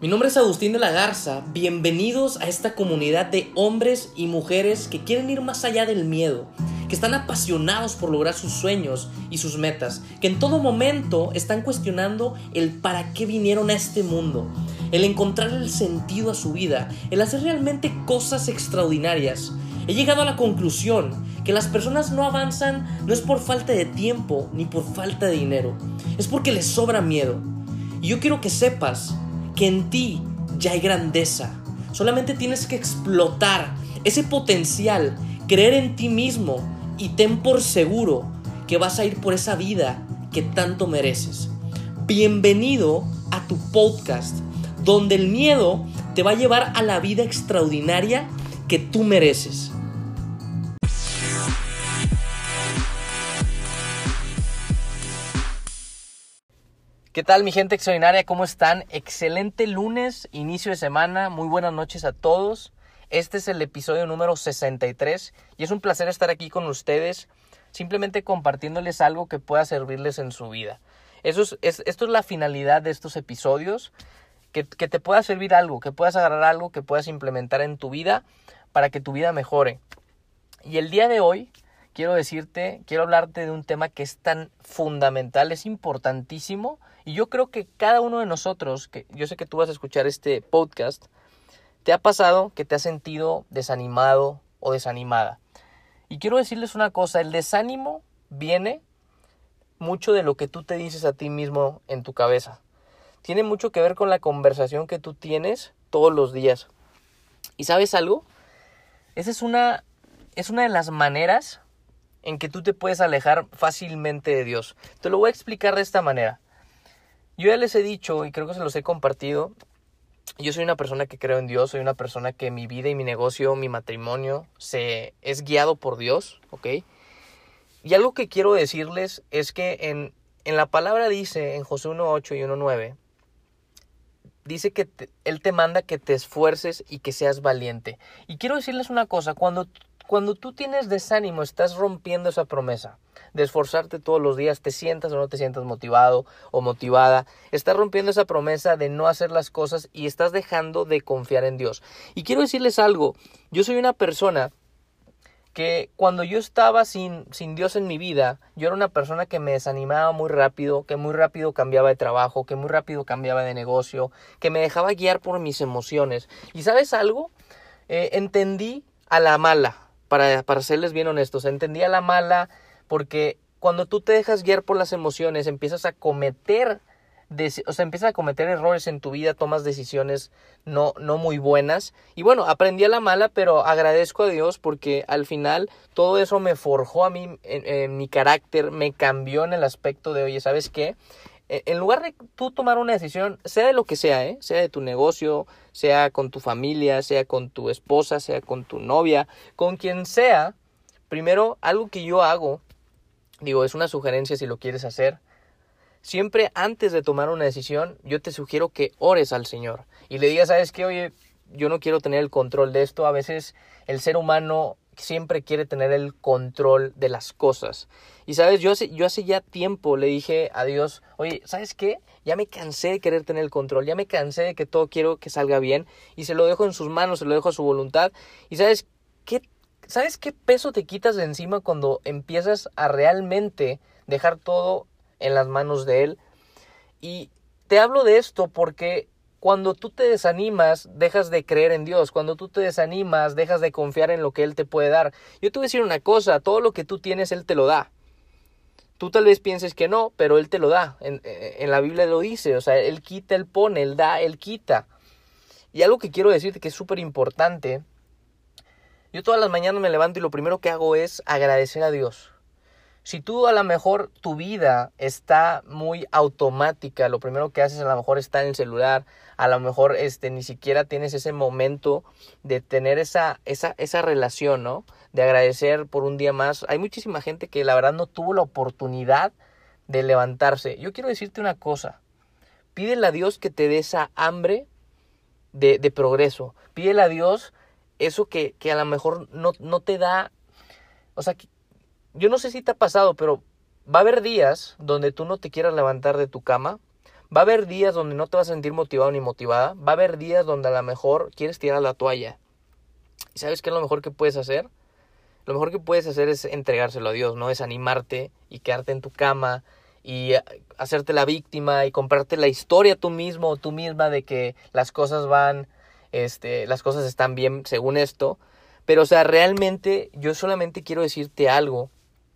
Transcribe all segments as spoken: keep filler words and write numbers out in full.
Mi nombre es Agustín de la Garza, bienvenidos a esta comunidad de hombres y mujeres que quieren ir más allá del miedo, que están apasionados por lograr sus sueños y sus metas, que en todo momento están cuestionando el para qué vinieron a este mundo, el encontrar el sentido a su vida, el hacer realmente cosas extraordinarias. He llegado a la conclusión que las personas no avanzan no es por falta de tiempo ni por falta de dinero, es porque les sobra miedo. Y yo quiero que sepas que en ti ya hay grandeza. Solamente tienes que explotar ese potencial, creer en ti mismo y ten por seguro que vas a ir por esa vida que tanto mereces. Bienvenido a tu podcast, donde el miedo te va a llevar a la vida extraordinaria que tú mereces. ¿Qué tal, mi gente extraordinaria? ¿Cómo están? Excelente lunes, inicio de semana. Muy buenas noches a todos. Este es el episodio número sesenta y tres y es un placer estar aquí con ustedes, simplemente compartiéndoles algo que pueda servirles en su vida. Eso es, es, esto es la finalidad de estos episodios, que, que te pueda servir algo, que puedas agarrar algo, que puedas implementar en tu vida para que tu vida mejore. Y el día de hoy quiero decirte, quiero hablarte de un tema que es tan fundamental, es importantísimo. Y yo creo que cada uno de nosotros, que yo sé que tú vas a escuchar este podcast, te ha pasado que te has sentido desanimado o desanimada. Y quiero decirles una cosa, el desánimo viene mucho de lo que tú te dices a ti mismo en tu cabeza. Tiene mucho que ver con la conversación que tú tienes todos los días. ¿Y sabes algo? Esa es una, es una de las maneras en que tú te puedes alejar fácilmente de Dios. Te lo voy a explicar de esta manera. Yo ya les he dicho y creo que se los he compartido, yo soy una persona que creo en Dios, soy una persona que mi vida y mi negocio, mi matrimonio, se, es guiado por Dios, ¿ok? Y algo que quiero decirles es que en, en la palabra dice, en Josué uno ocho y uno nueve, dice que te, Él te manda que te esfuerces y que seas valiente. Y quiero decirles una cosa, cuando Cuando tú tienes desánimo, estás rompiendo esa promesa de esforzarte todos los días, te sientas o no te sientas motivado o motivada, estás rompiendo esa promesa de no hacer las cosas y estás dejando de confiar en Dios. Y quiero decirles algo, yo soy una persona que cuando yo estaba sin, sin Dios en mi vida, yo era una persona que me desanimaba muy rápido, que muy rápido cambiaba de trabajo, que muy rápido cambiaba de negocio, que me dejaba guiar por mis emociones. ¿Y sabes algo? Eh, entendí a la mala. Para, para serles bien honestos, entendí a la mala porque cuando tú te dejas guiar por las emociones, empiezas a cometer, o sea, empiezas a cometer errores en tu vida, tomas decisiones no, no muy buenas. Y bueno, aprendí a la mala, pero agradezco a Dios porque al final todo eso me forjó a mí, en, en mi carácter, me cambió en el aspecto de, oye, ¿sabes qué? En lugar de tú tomar una decisión, sea de lo que sea, ¿eh? sea de tu negocio, sea con tu familia, sea con tu esposa, sea con tu novia, con quien sea, primero, algo que yo hago, digo, es una sugerencia si lo quieres hacer, siempre antes de tomar una decisión, yo te sugiero que ores al Señor y le digas, ¿sabes qué? Oye, yo no quiero tener el control de esto. A veces el ser humano siempre quiere tener el control de las cosas. Y sabes, yo hace, yo hace ya tiempo le dije a Dios, oye, ¿sabes qué? Ya me cansé de querer tener el control, ya me cansé de que todo quiero que salga bien y se lo dejo en sus manos, se lo dejo a su voluntad. Y ¿sabes qué? ¿Sabes qué peso te quitas de encima cuando empiezas a realmente dejar todo en las manos de Él? Y te hablo de esto porque cuando tú te desanimas, dejas de creer en Dios. Cuando tú te desanimas, dejas de confiar en lo que Él te puede dar. Yo te voy a decir una cosa, todo lo que tú tienes, Él te lo da. Tú tal vez pienses que no, pero Él te lo da. En, en la Biblia lo dice, o sea, Él quita, Él pone, Él da, Él quita. Y algo que quiero decirte que es súper importante, yo todas las mañanas me levanto y lo primero que hago es agradecer a Dios. Si tú a lo mejor tu vida está muy automática, lo primero que haces a lo mejor está en el celular, a lo mejor este, ni siquiera tienes ese momento de tener esa, esa, esa relación, ¿no? De agradecer por un día más. Hay muchísima gente que la verdad no tuvo la oportunidad de levantarse. Yo quiero decirte una cosa, pídele a Dios que te dé esa hambre de, de progreso. Pídele a Dios eso que, que a lo mejor no, no te da, o sea, que, yo no sé si te ha pasado, pero va a haber días donde tú no te quieras levantar de tu cama, Va a haber días donde no te vas a sentir motivado ni motivada. Va a haber días donde a lo mejor quieres tirar la toalla. ¿Y sabes qué es lo mejor que puedes hacer? Lo mejor que puedes hacer es entregárselo a Dios, no desanimarte y quedarte en tu cama y hacerte la víctima y comprarte la historia tú mismo o tú misma de que las cosas van, este, las cosas están bien según esto. Pero, o sea, realmente yo solamente quiero decirte algo.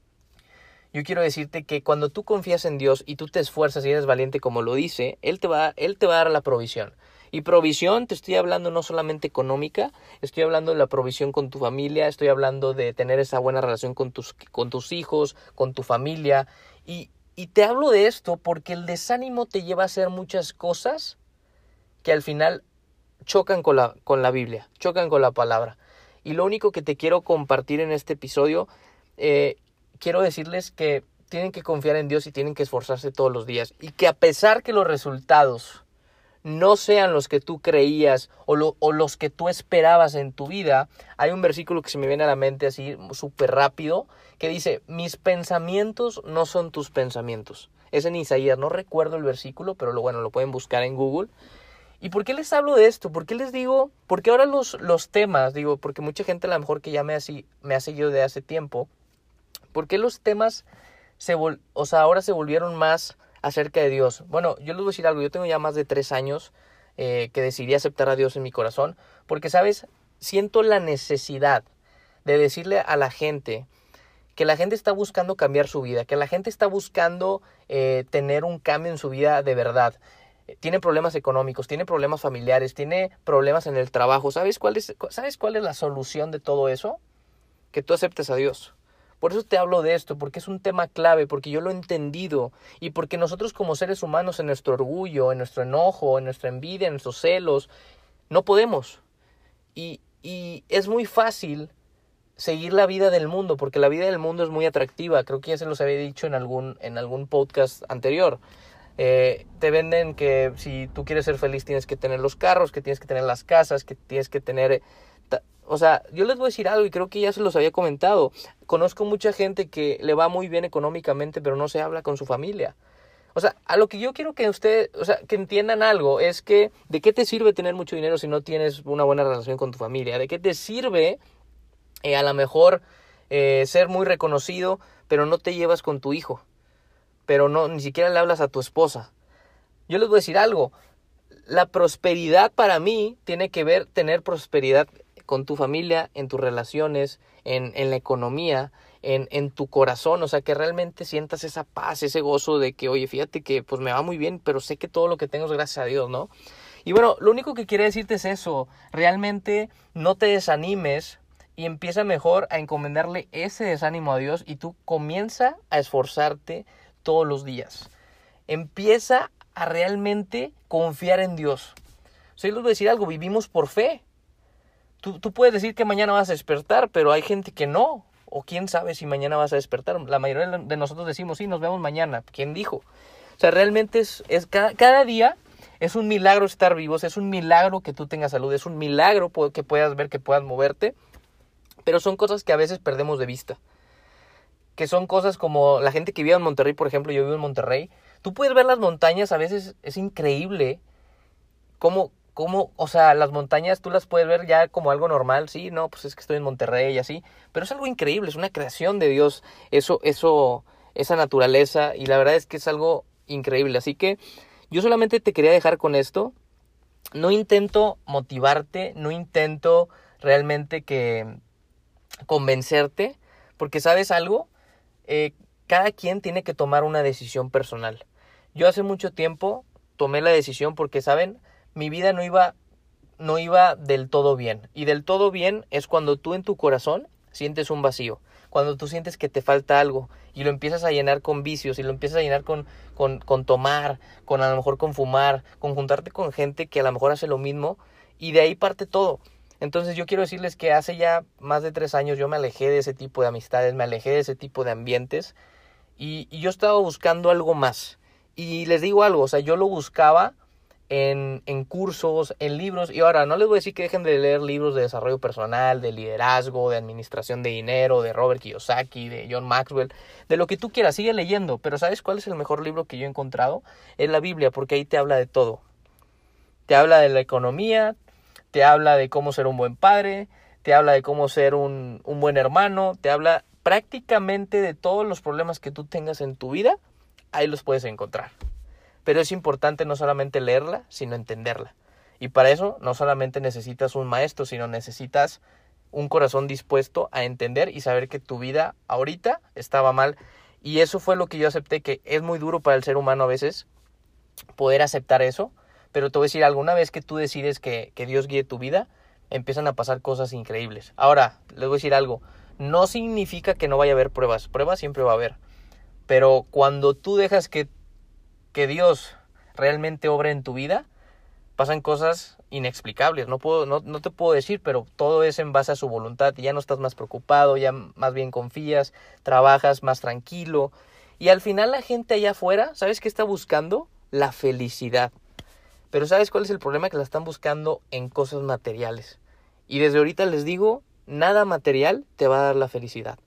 Yo quiero decirte que cuando tú confías en Dios y tú te esfuerzas y eres valiente como lo dice, Él te va, Él te va a dar la provisión. Y provisión, te estoy hablando no solamente económica, estoy hablando de la provisión con tu familia, estoy hablando de tener esa buena relación con tus, con tus hijos, con tu familia. Y, y te hablo de esto porque el desánimo te lleva a hacer muchas cosas que al final chocan con la, con la Biblia, chocan con la palabra. Y lo único que te quiero compartir en este episodio, eh, quiero decirles que tienen que confiar en Dios y tienen que esforzarse todos los días. Y que a pesar que los resultados no sean los que tú creías o, lo, o los que tú esperabas en tu vida, hay un versículo que se me viene a la mente así súper rápido, que dice, mis pensamientos no son tus pensamientos. Es en Isaías, no recuerdo el versículo, pero lo, bueno, lo pueden buscar en Google. ¿Y por qué les hablo de esto? ¿Por qué les digo? Porque ahora los, los temas, digo, porque mucha gente a lo mejor que ya me ha, me ha seguido de hace tiempo, ¿por qué los temas se vol- o sea, ahora se volvieron más acerca de Dios? Bueno, yo les voy a decir algo. Yo tengo ya más de tres años eh, que decidí aceptar a Dios en mi corazón. Porque, ¿sabes? Siento la necesidad de decirle a la gente que la gente está buscando cambiar su vida. Que la gente está buscando eh, tener un cambio en su vida de verdad. Eh, tiene problemas económicos, tiene problemas familiares, tiene problemas en el trabajo. ¿Sabes cuál es, ¿Sabes cuál es la solución de todo eso? Que tú aceptes a Dios. Por eso te hablo de esto, porque es un tema clave, porque yo lo he entendido y porque nosotros como seres humanos en nuestro orgullo, en nuestro enojo, en nuestra envidia, en nuestros celos, no podemos. Y, y es muy fácil seguir la vida del mundo, porque la vida del mundo es muy atractiva. Creo que ya se los había dicho en algún, en algún podcast anterior. Eh, te venden que si tú quieres ser feliz tienes que tener los carros, que tienes que tener las casas, que tienes que tener... O sea, yo les voy a decir algo y creo que ya se los había comentado. Conozco mucha gente que le va muy bien económicamente, pero no se habla con su familia. O sea, a lo que yo quiero que ustedes, o sea, que entiendan algo es que ¿de qué te sirve tener mucho dinero si no tienes una buena relación con tu familia? ¿De qué te sirve eh, a lo mejor eh, ser muy reconocido, pero no te llevas con tu hijo? Pero no, ni siquiera le hablas a tu esposa. Yo les voy a decir algo. La prosperidad para mí tiene que ver tener prosperidad con tu familia, en tus relaciones, en, en la economía, en, en tu corazón. O sea, que realmente sientas esa paz, ese gozo de que, oye, fíjate que pues me va muy bien, pero sé que todo lo que tengo es gracias a Dios, ¿no? Y bueno, lo único que quiero decirte es eso. Realmente no te desanimes y empieza mejor a encomendarle ese desánimo a Dios y tú comienza a esforzarte todos los días. Empieza a realmente confiar en Dios. O sea, yo les voy a decir algo, vivimos por fe. Tú, tú puedes decir que mañana vas a despertar, pero hay gente que no. O quién sabe si mañana vas a despertar. La mayoría de nosotros decimos, sí, nos vemos mañana. ¿Quién dijo? O sea, realmente es, es cada, cada día es un milagro estar vivos. Es un milagro que tú tengas salud. Es un milagro que puedas ver, que puedas moverte. Pero son cosas que a veces perdemos de vista. Que son cosas como la gente que vive en Monterrey, por ejemplo. Yo vivo en Monterrey. Tú puedes ver las montañas. A veces es increíble cómo... Como, o sea, las montañas tú las puedes ver ya como algo normal, sí, no, pues es que estoy en Monterrey y así, pero es algo increíble, es una creación de Dios, eso, eso, esa naturaleza, y la verdad es que es algo increíble. Así que yo solamente te quería dejar con esto. No intento motivarte, no intento realmente que convencerte, porque ¿sabes algo? Eh, cada quien tiene que tomar una decisión personal. Yo hace mucho tiempo tomé la decisión porque, ¿saben? Mi vida no iba, no iba del todo bien. Y del todo bien es cuando tú en tu corazón sientes un vacío. Cuando tú sientes que te falta algo y lo empiezas a llenar con vicios y lo empiezas a llenar con, con, con tomar, con a lo mejor con fumar, con juntarte con gente que a lo mejor hace lo mismo, y de ahí parte todo. Entonces yo quiero decirles que hace ya más de tres años yo me alejé de ese tipo de amistades, me alejé de ese tipo de ambientes y, y yo estaba buscando algo más. Y les digo algo, o sea, yo lo buscaba en, en cursos, en libros. Y ahora, no les voy a decir que dejen de leer libros de desarrollo personal, de liderazgo, de administración de dinero, de Robert Kiyosaki, de John Maxwell, de lo que tú quieras, sigue leyendo. Pero ¿sabes cuál es el mejor libro que yo he encontrado? Es la Biblia, porque ahí te habla de todo. Te habla de la economía, te habla de cómo ser un buen padre, te habla de cómo ser un, un buen hermano, te habla prácticamente de todos los problemas que tú tengas en tu vida, ahí los puedes encontrar. Pero es importante no solamente leerla, sino entenderla. Y para eso no solamente necesitas un maestro, sino necesitas un corazón dispuesto a entender y saber que tu vida ahorita estaba mal. Y eso fue lo que yo acepté, que es muy duro para el ser humano a veces poder aceptar eso. Pero te voy a decir algo, una vez que tú decides que, que Dios guíe tu vida, empiezan a pasar cosas increíbles. Ahora, les voy a decir algo, no significa que no vaya a haber pruebas. Pruebas siempre va a haber. Pero cuando tú dejas que que Dios realmente obre en tu vida, pasan cosas inexplicables. No puedo, no, no te puedo decir, pero todo es en base a su voluntad. Y ya no estás más preocupado, ya más bien confías, trabajas más tranquilo. Y al final la gente allá afuera, ¿sabes qué está buscando? La felicidad. Pero ¿sabes cuál es el problema? Que la están buscando en cosas materiales. Y desde ahorita les digo, nada material te va a dar la felicidad.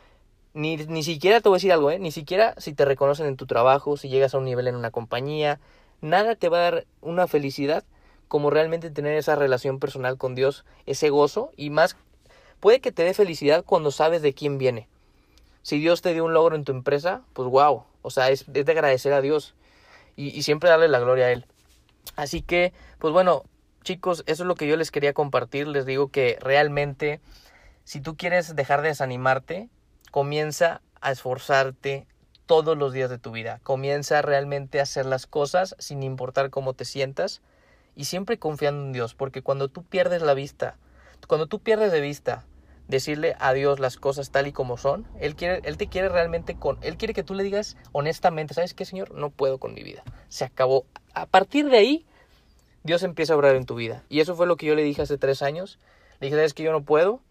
Ni, ni siquiera te voy a decir algo, ¿eh? Ni siquiera si te reconocen en tu trabajo, si llegas a un nivel en una compañía, nada te va a dar una felicidad como realmente tener esa relación personal con Dios, ese gozo, y más, puede que te dé felicidad cuando sabes de quién viene. Si Dios te dio un logro en tu empresa, pues wow, o sea, es, es de agradecer a Dios y, y siempre darle la gloria a Él. Así que, pues bueno, chicos, eso es lo que yo les quería compartir. Les digo que realmente, si tú quieres dejar de desanimarte, comienza a esforzarte todos los días de tu vida. Comienza realmente a hacer las cosas sin importar cómo te sientas y siempre confiando en Dios. Porque cuando tú pierdes la vista, cuando tú pierdes de vista decirle a Dios las cosas tal y como son, Él quiere, Él te quiere realmente con, Él quiere que tú le digas honestamente, ¿sabes qué, Señor? No puedo con mi vida. Se acabó. A partir de ahí, Dios empieza a obrar en tu vida. Y eso fue lo que yo le dije hace tres años. Le dije, ¿sabes qué? Yo no puedo.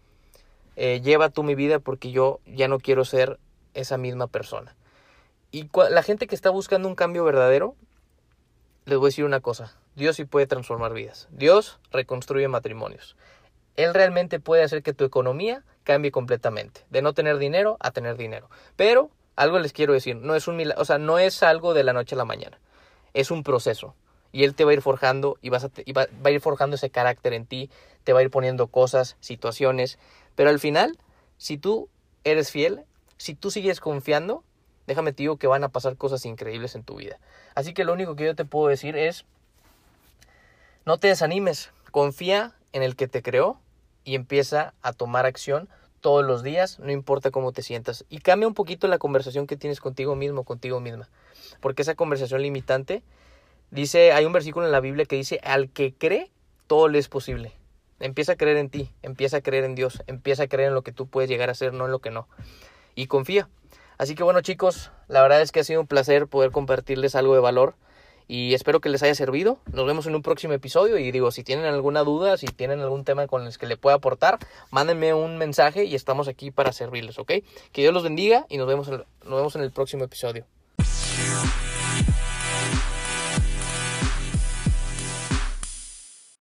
Eh, lleva tú mi vida porque yo ya no quiero ser esa misma persona. Y cua- la gente que está buscando un cambio verdadero, les voy a decir una cosa. Dios sí puede transformar vidas. Dios reconstruye matrimonios. Él realmente puede hacer que tu economía cambie completamente. De no tener dinero a tener dinero. Pero, algo les quiero decir, no es un milagro, o sea, no es algo de la noche a la mañana. Es un proceso. Y Él te va a ir forjando y, vas a, y va, va a ir forjando ese carácter en ti. Te va a ir poniendo cosas, situaciones. Pero al final, si tú eres fiel, si tú sigues confiando, déjame te digo que van a pasar cosas increíbles en tu vida. Así que lo único que yo te puedo decir es, no te desanimes, confía en el que te creó y empieza a tomar acción todos los días, no importa cómo te sientas. Y cambia un poquito la conversación que tienes contigo mismo, contigo misma. Porque esa conversación limitante, dice, hay un versículo en la Biblia que dice, al que cree, todo le es posible. Empieza a creer en ti, empieza a creer en Dios, empieza a creer en lo que tú puedes llegar a ser, no en lo que no. Y confía. Así que bueno, chicos, la verdad es que ha sido un placer poder compartirles algo de valor y espero que les haya servido. Nos vemos en un próximo episodio y digo, si tienen alguna duda, si tienen algún tema con el que le pueda aportar, mándenme un mensaje y estamos aquí para servirles, ¿ok? Que Dios los bendiga y nos vemos en, nos vemos en el próximo episodio.